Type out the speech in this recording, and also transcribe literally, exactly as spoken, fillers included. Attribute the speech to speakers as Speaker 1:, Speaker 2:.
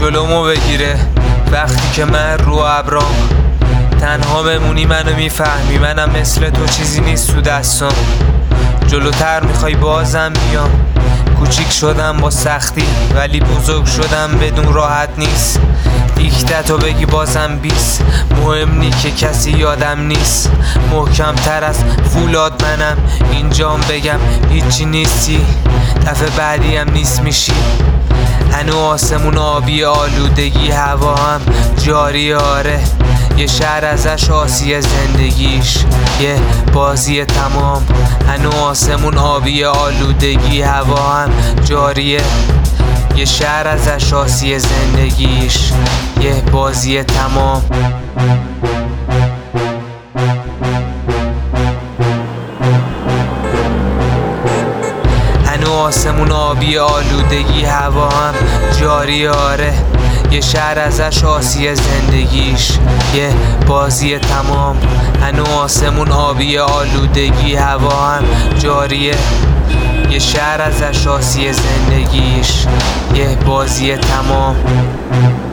Speaker 1: جلومو بگیره وقتی که من رو ابرام تنها بمونی منو میفهمی منم مثل تو چیزی نیست تو دستم. جلوتر میخوای بازم بیام، کوچیک شدم با سختی ولی بزرگ شدم بدون راحت نیست. دیکتتو بگی بازم بیست، مهم نی که کسی یادم نیست. محکم تر از فولاد منم اینجام بگم هیچی نیستی، دفعه بعدی هم نیست میشی. هنو آسمون آبی آلودگی هوا هم جاری آره، یه شهر ازش آسیه زندگیش یه بازی تمام. هنو آسمون آبی آلودگی هوا هم جاریه، یه شهر ازش آسیه زندگیش یه بازی تمام. هنو آسمون آبی آلودگی هوا هم جاری آره، یه شهر ازش آسیه زندگیش یه بازی تمام. هنو آسمون آبی آلودگی هوا هم جاریه، یه شهر ازش آسیه زندگیش یه بازی تمام.